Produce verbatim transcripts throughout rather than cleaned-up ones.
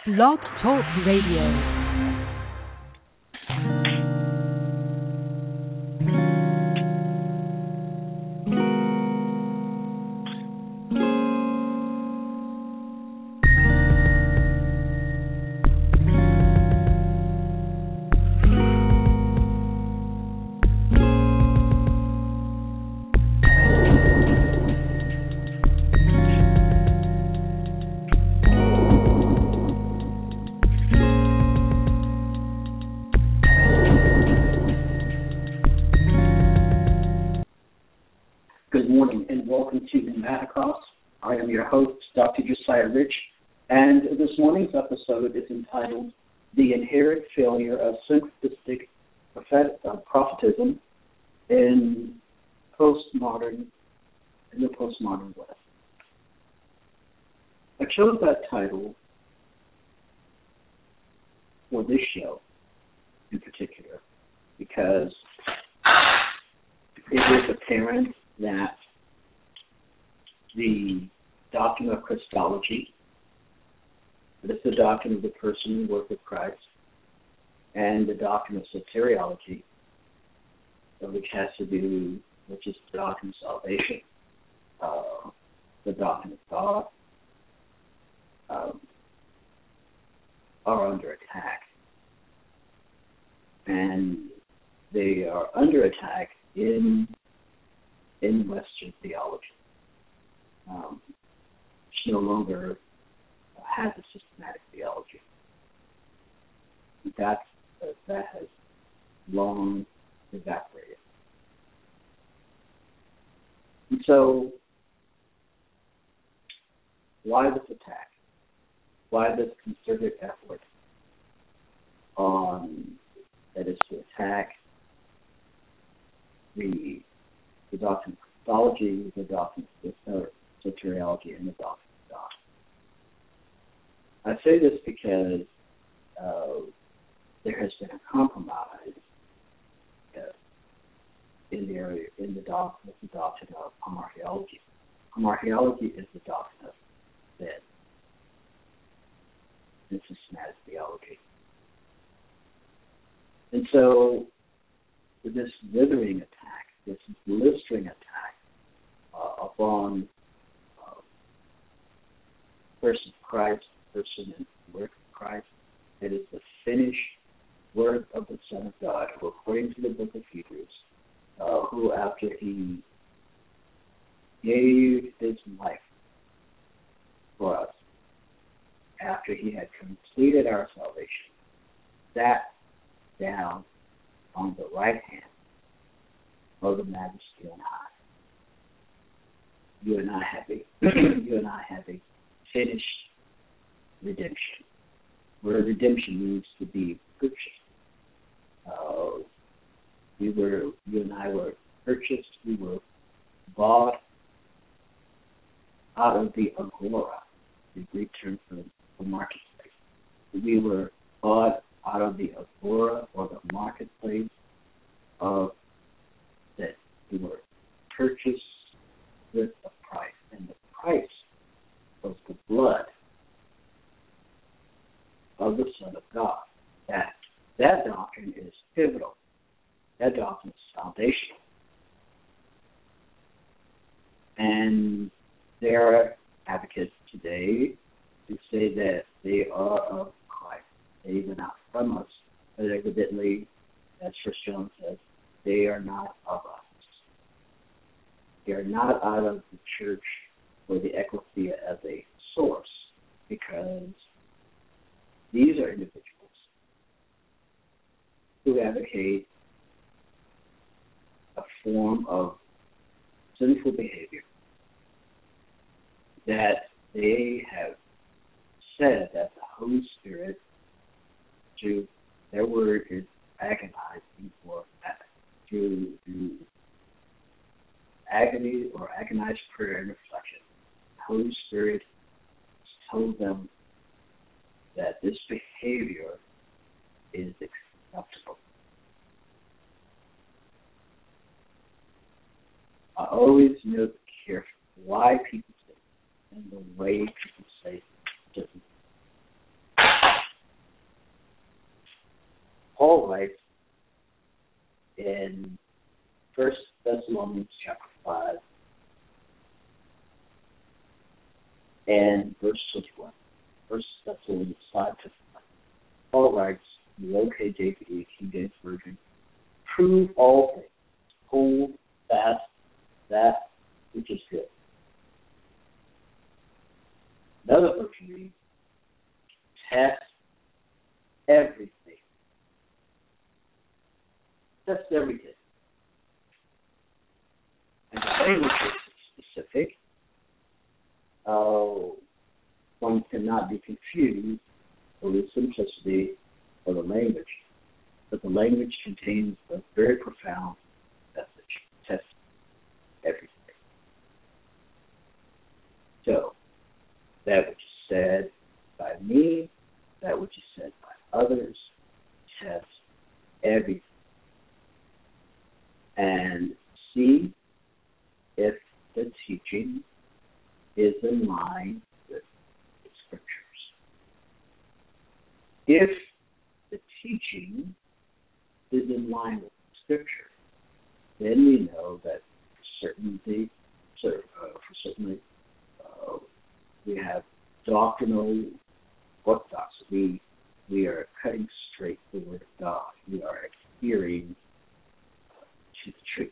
Blog Talk Radio. And this morning's episode is entitled The Inherent Failure of Synchronistic prophet- uh, Prophetism in Postmodern, in the Postmodern West. I chose that title for this show in particular because it is apparent that the doctrine of Christology, that is the doctrine of the person and work of Christ, and the doctrine of soteriology, which has to do, which is the doctrine of salvation, uh, the doctrine of God, um, are under attack. And they are under attack in in Western theology. Um, it's no longer has a systematic theology. That, that has long evaporated. And so, why this attack? Why this concerted effort on, that is to attack the, the doctrine of Christology, the doctrine of soteriology, and the doctrine of God? I say this because uh, there has been a compromise uh, in the area, in the doctrine, the doctrine of hamartiology. Hamartiology is the doctrine of sin. It's systematic theology. And so, this withering attack, this blistering attack uh, upon uh, person of Christ, person and work of Christ, it is the finished work of the Son of God, who, according to the book of Hebrews, uh, who after he gave his life for us, after he had completed our salvation, sat down on the right hand of the Majesty on high. You and I have a, you and I have a finished redemption, where redemption means to be purchased. Uh, we were, you and I were purchased. We were bought out of the agora, the Greek term for the marketplace. We were bought out of the agora or the marketplace of that. We were purchased with a price, and the price was the blood of the Son of God. That that doctrine is pivotal. That doctrine is foundational. And there are advocates today who say that they are of Christ. They are not from us, but evidently, as First John says, they are not of us. They are not out of the church or the ecclesia as a source, because these are individuals who advocate a form of sinful behavior that they have said that the Holy Spirit, through their word is agonizing for that, through, through agony or agonized prayer and reflection. The Holy Spirit told them that this behavior is acceptable. I always note carefully why people say and the way people say it doesn't Paul writes in First Thessalonians chapter five and verse twenty-one. First Thessalonians five twenty-one. Paul writes, the O K J V, King James Version, prove all things, hold fast that which is good. Another version reads, test everything. Test everything. And the language is specific. Uh, one cannot be confused with the simplicity of the language, but the language contains a very profound message. Test everything. So, that which is said by me, that which is said by others, test everything. And see if the teaching is in line with the Scriptures. If the teaching is in line with the Scripture, then we know that for certainty, so, uh, for certainly, uh, we have doctrinal orthodoxy. We, we are cutting straight the Word of God. We are adhering uh, to the truth.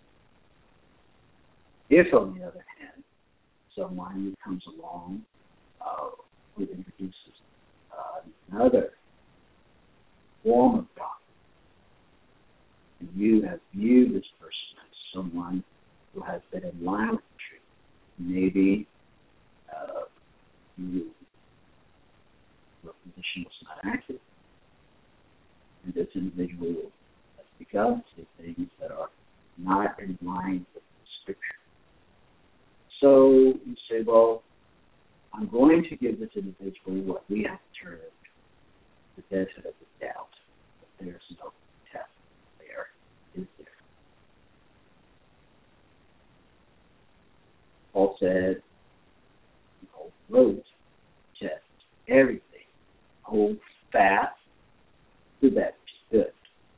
If, on the other hand, someone who comes along uh, who introduces uh, another form of doctrine, and you have viewed this person as someone who has been in line with the truth, maybe uh, you, your position was not accurate, and this individual has begun to say things that are not in line with the Scripture. So you say, well, I'm going to give this individual what we have termed the benefit of the doubt. But there's no test there, is there? Paul said, hold roads, test everything, hold fast to that which is good.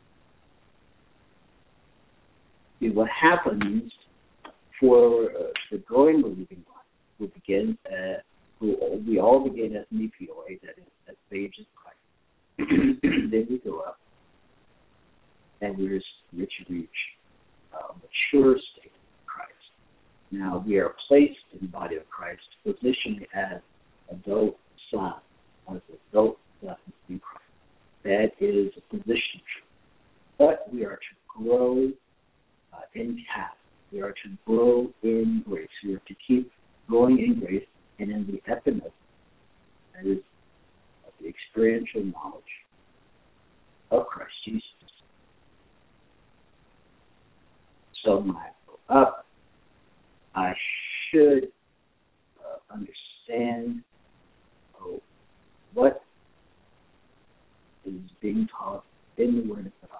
See, what happens for uh, the growing believing one, who begins at, who we all begin as nepioi, that is, as babes in Christ. Then we go up, and we reach reach a mature state of Christ. Now we are placed in the body of Christ, positioned as adult sons, as adult sons in Christ. That is a position, but we are to grow uh, in task. We are to grow in grace. We are to keep growing in grace and in the epinosis, that is, of the experiential knowledge of Christ Jesus. So when I go up, I should uh, understand oh, what is being taught in the Word of God.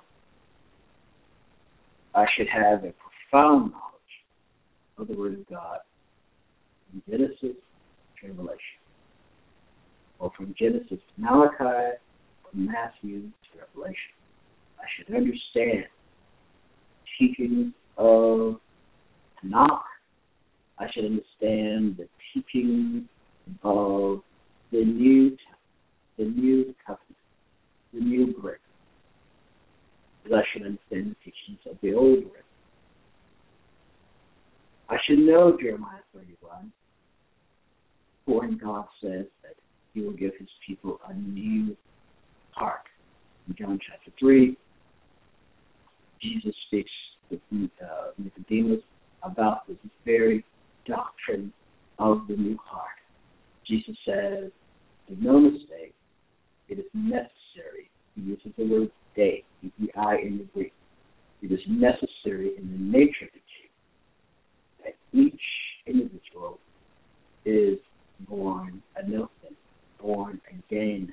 I should have a profound knowledge of the Word of God from Genesis to Revelation, or from Genesis to Malachi, from Matthew to Revelation. I should understand teachings of Tanakh. I should understand the teachings of the New the New Covenant, the New Bread. I should understand the teachings of the Old Bread. I should know Jeremiah thirty-one, when God says that He will give His people a new heart. In John chapter three, Jesus speaks with uh, Nicodemus about this very doctrine of the new heart. Jesus says, make no mistake, it is necessary. He uses the word "they," E E I in the Greek. It is necessary in the nature of the truth that each individual is born anew, born again.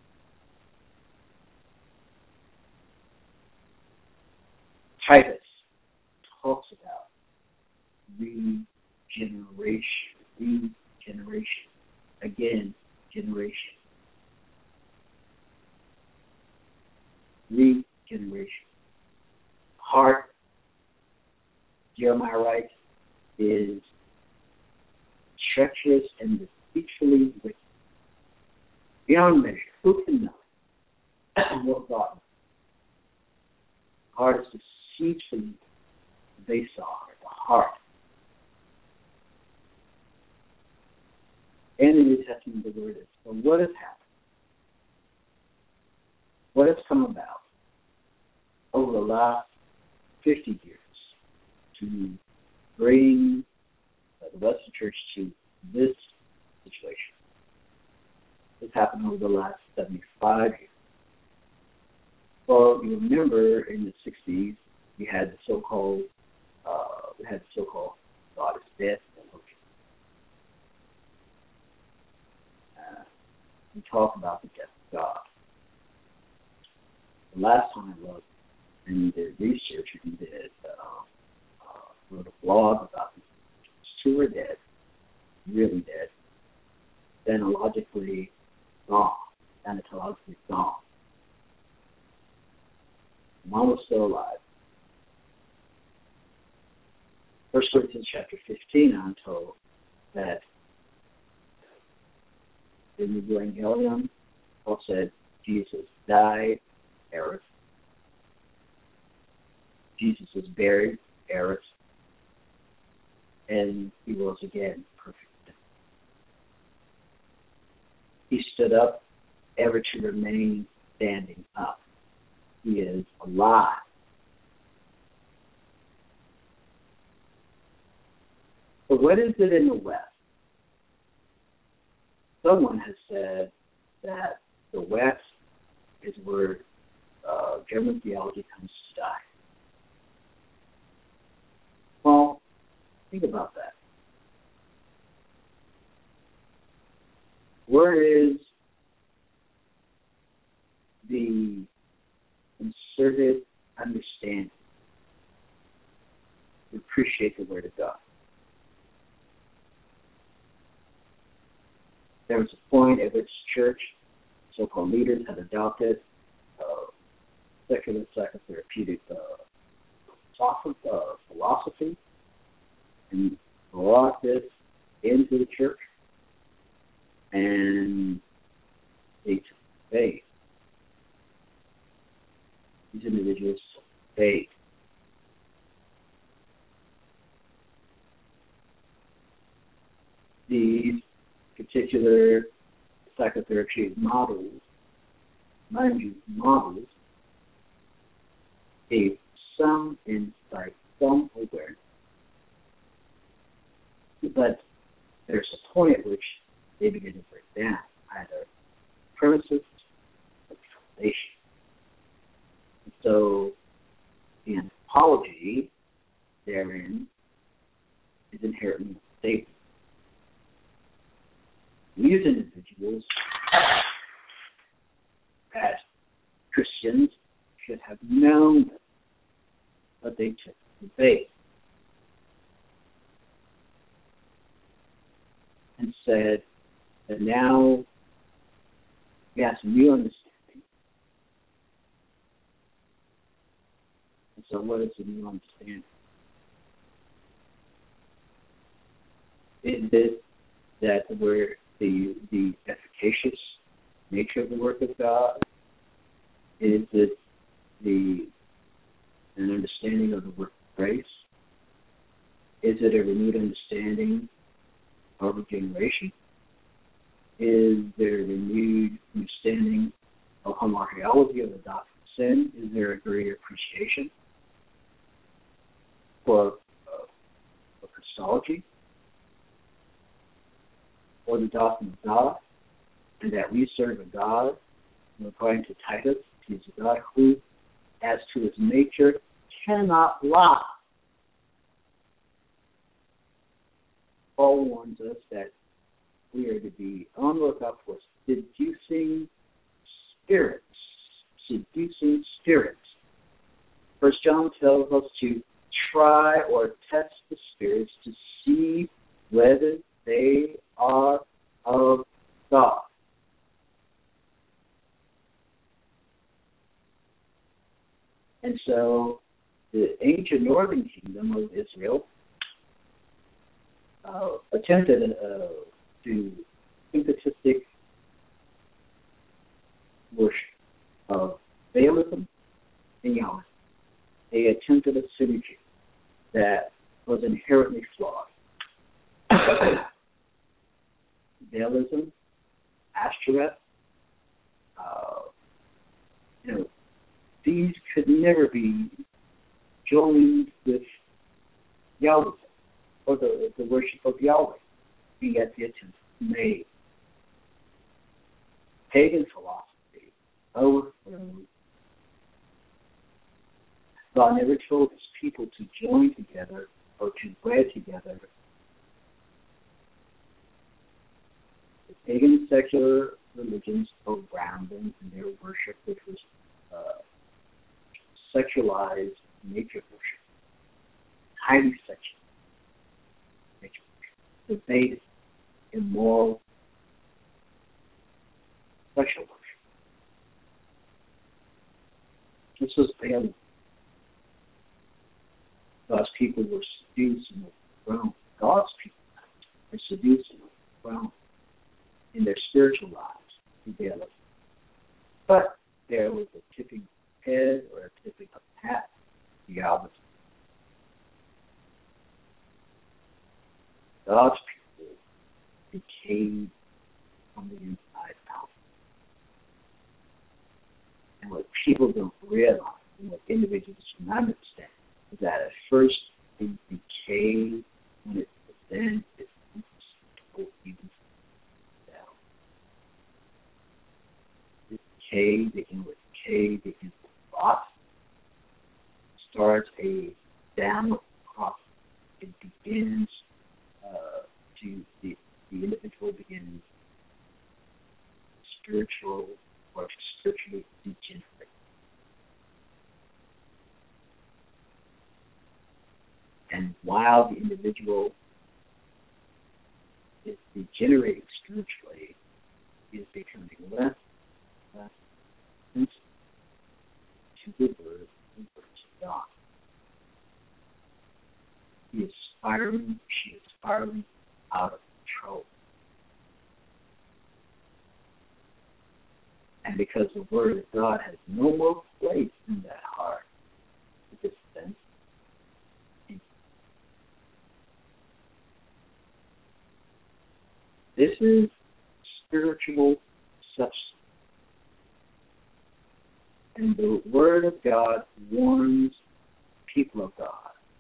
Titus talks about regeneration, regeneration, again, generation. generation. Heart, Jeremiah writes, is treacherous and deceitfully wicked. Beyond measure, who can know what God knows? Heart is deceitfully base heart, the heart. And in the New Testament, the word is. So what has happened? What has come about over the last fifty years to bring the Western Church to this situation? This happened over the last seventy-five years. Well, you remember in the sixties, we had the so-called, uh, we had the so-called God is dead. Uh, we talk about the death of God. The last time I looked and did research and did uh, uh, wrote a blog about these two are dead, really dead, thanatologically gone, thanatologically gone. One was still alive. First Corinthians chapter fifteen, I'm told that in the Evangelium, Paul said, Jesus died, error. Jesus was buried, error. And he rose again, perfect. He stood up, ever to remain standing up. He is alive. But what is it in the West? Someone has said that the West is where uh, German theology comes to die. Well, think about that. Where is the concerted understanding to appreciate the Word of God? There was a point at which church, so-called leaders, had adopted uh, secular psychotherapeutic uh, philosophy and brought this into the church, and they took faith. These individuals took faith. These particular psychotherapeutic models, mind you, models, gave some insight, some awareness. But there's a point at which they begin to break down, either premises or foundation. And so the anthropology therein is inherently stable. These individuals, as Christians, should have known this, but they took the bait and said that now we have some new understanding. And so what is the new understanding? Is it that we're the the efficacious nature of the work of God? Is it the an understanding of the work of grace? Is it a renewed understanding of regeneration? Is there a renewed understanding of homotheology of the doctrine of sin? Is there a greater appreciation for, uh, for Christology, or the doctrine of God, and that we serve a God, according to Titus, he is a God who, as to his nature, cannot lie. Paul warns us that we are to be on the lookout for seducing spirits. Seducing spirits. First John tells us to try or test the spirits to see whether they are of God. And so the ancient northern kingdom of Israel uh, attempted uh, to syncretistic worship of Baalism and Yahweh. They attempted a synergy that was inherently flawed. Baalism, Ashtoreth, uh, you know, these could never be joined with Yahweh or the, the worship of Yahweh, yet the attempt made. Pagan philosophy overthrew. God never told his people to join together or to wed together. The pagan and secular religions around them and their worship, which was uh, sexualized nature worship, highly sexual nature worship, debated, immoral sexual worship. This was Balaam. God's people were seduced and overthrown. God's people were seduced and overthrown in their spiritual lives in Balaam. But there was a tipping head or a tipping of the hat, the opposite. God's people decayed from the inside out. And what people don't realize, and what individuals do not understand, is that at first they decay when it then it's even down. This decay, begin with decay, begins with rot, starts a downward process. It begins uh, to the the individual begins spiritual or spiritually degenerate. And while the individual is degenerating spiritually, he is becoming less and less sensitive to the word and words of God. He is spiraling, she is spiraling out of control. And because the word of God has no more place in that heart, it is sense. This is spiritual substance. And the Word of God warns people of God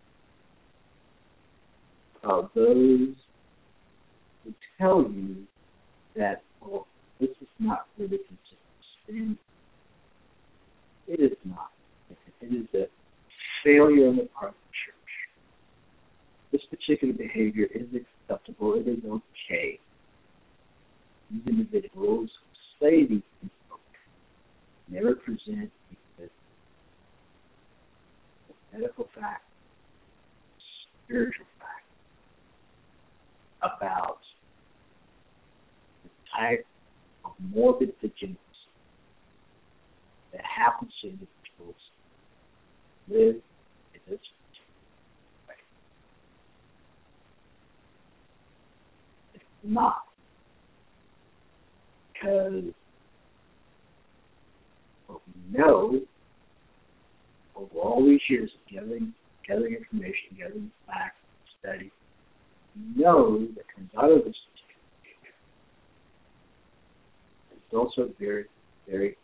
about those who tell you that, oh, this is not really considered sin. It is not. It is a failure on the part of the church. This particular behavior is acceptable. It is okay. These individuals who say these things never present the medical fact, spiritual fact about the type of morbid degeneracy that happens to individuals live in this way. It's not. Because what we know over all these years of gathering, gathering information, gathering facts, study, we know that comes out of this particular behavior. It's also very, very,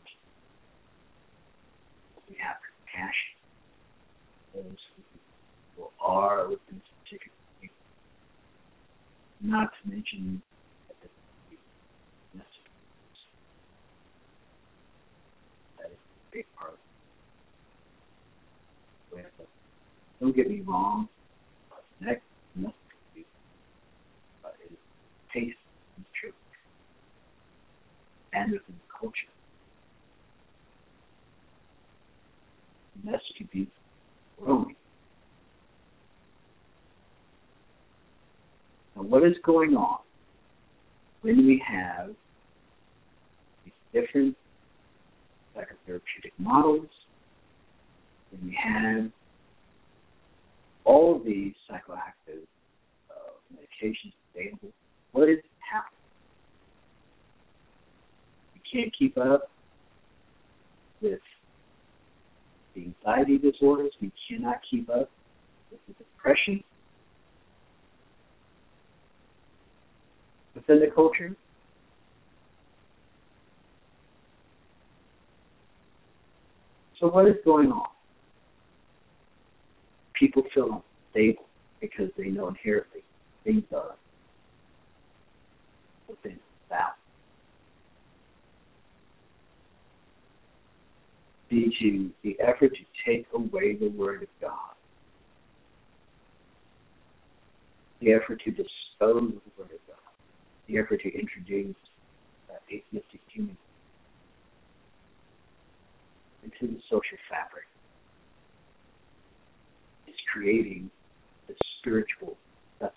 we have compassion for those who are within this particular behavior. Not to mention big part of it. Don't get me wrong, next must be uh, is taste and truth and within the culture. And that's to be growing. Now, what is going on when we have these different psychotherapeutic models when you have all of these psychoactive uh, medications available, what is happening? You can't keep up with the anxiety disorders. We cannot keep up with the depression within the culture. So what is going on? People feel unstable because they know inherently things are within balance. Due to the effort to take away the Word of God, the effort to dispose of the Word of God, the effort to introduce uh, atheistic human into the social fabric is creating the spiritual substance.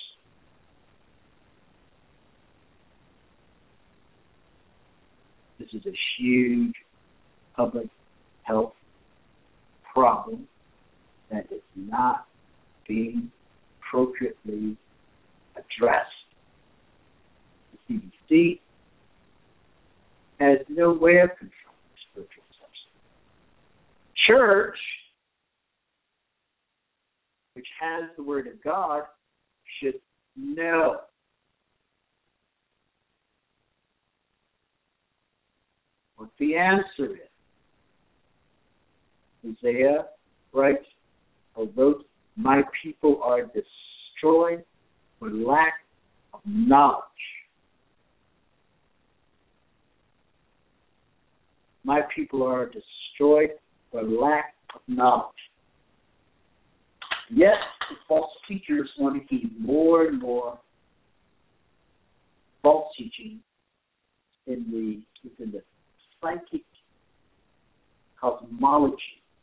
This is a huge public health problem that is not being appropriately addressed. The C D C has no way of controlling spiritual substance. Church, which has the Word of God, should know. What the answer is. Isaiah writes or wrote, "My people are destroyed for lack of knowledge." My people are destroyed for lack of knowledge. Yet the false teachers want to keep more and more false teaching in the within the psychic cosmology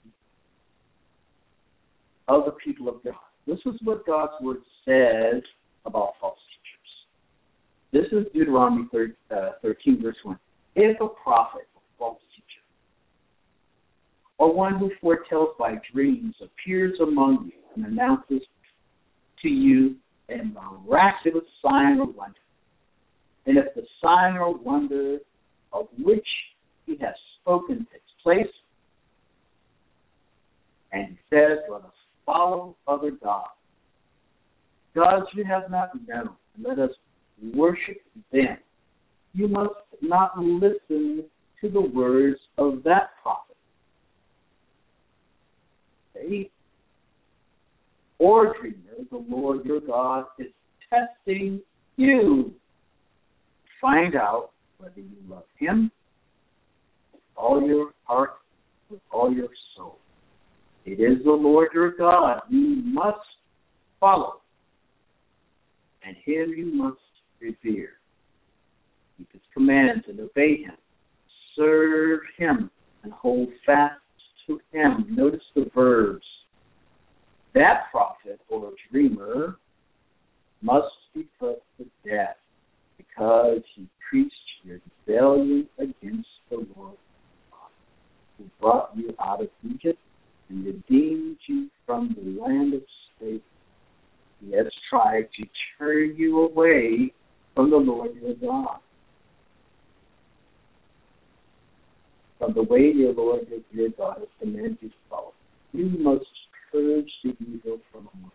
of the people of God. This is what God's Word says about false teachers. This is Deuteronomy thirteen, verse one. If a prophet or false teacher, or one who foretells by dreams, appears among you and announces to you a miraculous sign or wonder, and if the sign or wonder of which he has spoken takes place, and he says, "Let us follow other gods, gods you have not known, and let us worship them," you must not listen to the words of that prophet. Faith or dreamer, the Lord your God is testing you to find out whether you love Him with all your heart, with all your soul. It is the Lord your God you must follow, and Him you must revere. Keep His commands and obey Him. Serve Him and hold fast to Him. Notice the verbs. That prophet or dreamer must be put to death because he preached rebellion against the Lord God, who brought you out of Egypt and redeemed you from the land of slavery. He has tried to turn you away from the Lord your God, from the way your Lord your God has commanded you to follow. You must purge the evil from among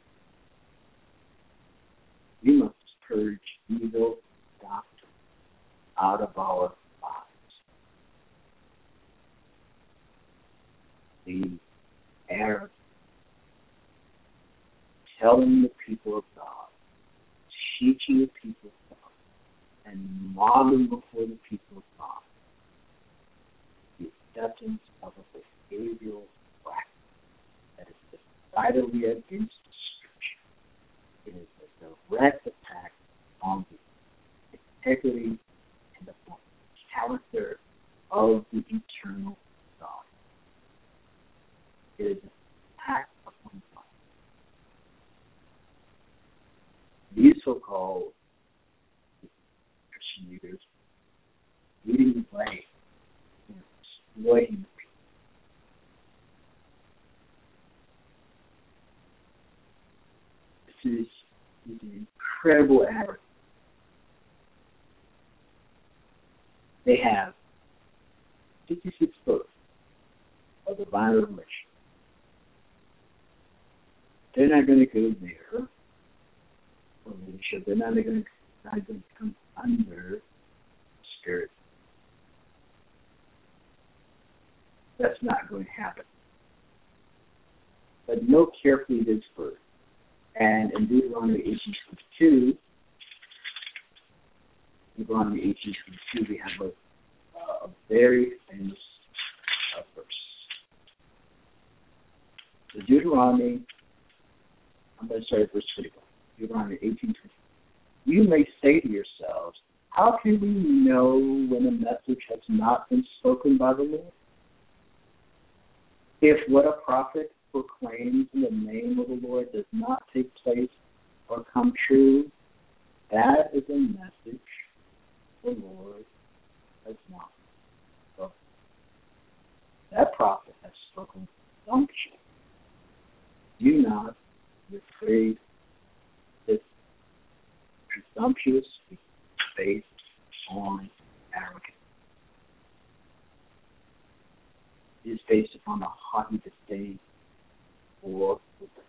you. You must purge evil doctrine out of our lives. The error telling the people of God, teaching the people of God, and modeling before the people of God the acceptance of a behavioral practice that is decidedly against the Scripture. It is a direct attack on the integrity and the character of the eternal God. It is an attack upon God. These so-called Christian leaders leading the way, exploiting the people, is an incredible arrogance. They have fifty-six books of divine revelation. They're not going to go there for leadership. They're not going to, not going to come under Spirit. That's not going to happen. But note carefully this verse. And in Deuteronomy eighteen twenty-two, Deuteronomy eighteen twenty-two, we have a, a very famous uh, verse. So Deuteronomy, I'm going to start at verse twenty-one. Deuteronomy eighteen twenty. You may say to yourselves, how can we know when a message has not been spoken by the Lord? If what a prophet proclaims in the name of the Lord does not take place or come true, that is a message the Lord has not spoken. That prophet has spoken presumption. Do not be afraid. This presumptuous speech is based on arrogance. It is based upon a haughty disdain for wisdom.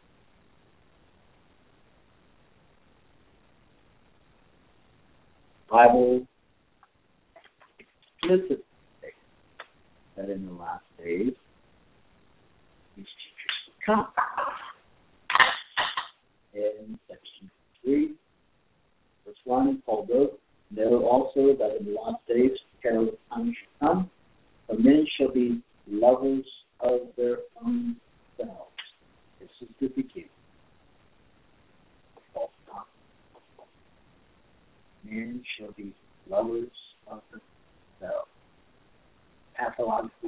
Bible explicitly states that in the last days, these teachers will come. In section three, verse one, Paul wrote, know also that in the last days, perilous times shall come, for men shall be lovers of their own selves. This is the beginning of false doctrine. Men shall be lovers of themselves. Pathologically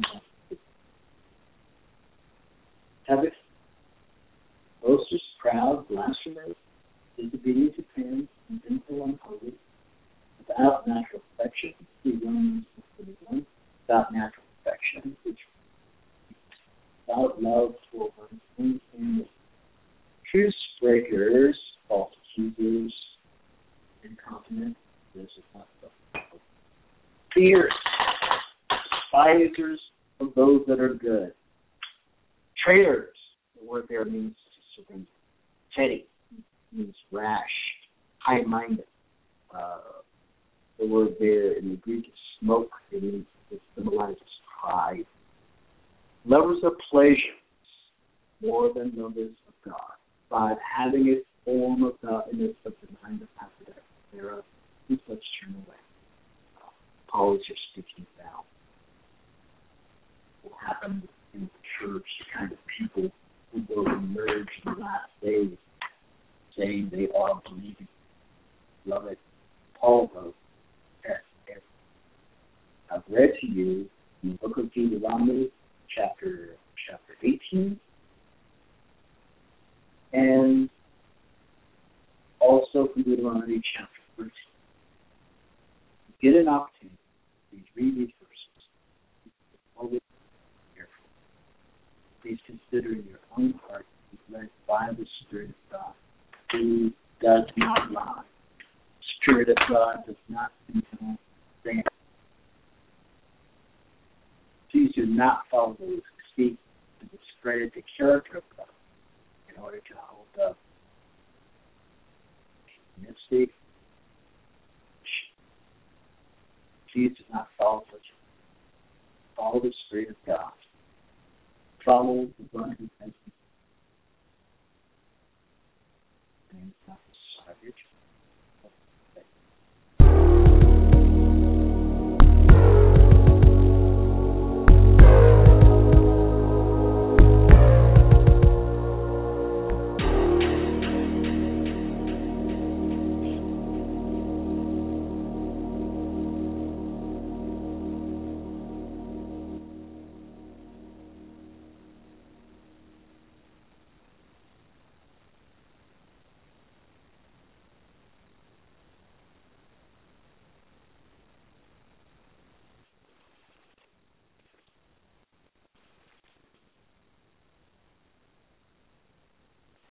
habit, boasters, proud, blasphemers, disobedient to parents, sinful, unholy, without natural affection. See Romans thirty-one. Without natural affection, which without love for one's own family. Truce breakers, false accusers, incontinent, this is not so. Fierce, despisers of those that are good. Traitors, the word there means something petty, means rash, high-minded. Uh, the word there in the Greek is smoke, it means it symbolizes pride. Lovers of pleasures more than lovers of God, by having a form of godliness but denying the power thereof, who such turn away. Uh, Paul is just speaking about what happened in the church, the kind of people who will emerge in the last days, saying they are believing. Beloved, Paul wrote that I've read to you in the book of Deuteronomy, chapter chapter eighteen, and also from Deuteronomy chapter thirteen. Get an opportunity, please read these verses. Always careful. Please consider in your own heart to be led by the Spirit of God, who does not lie. The Spirit of God does not condone sin. Please do not follow those who speak to discredit the character of God in order to hold up mystic. Please do not follow such. Follow the Spirit of God. Follow the one who has been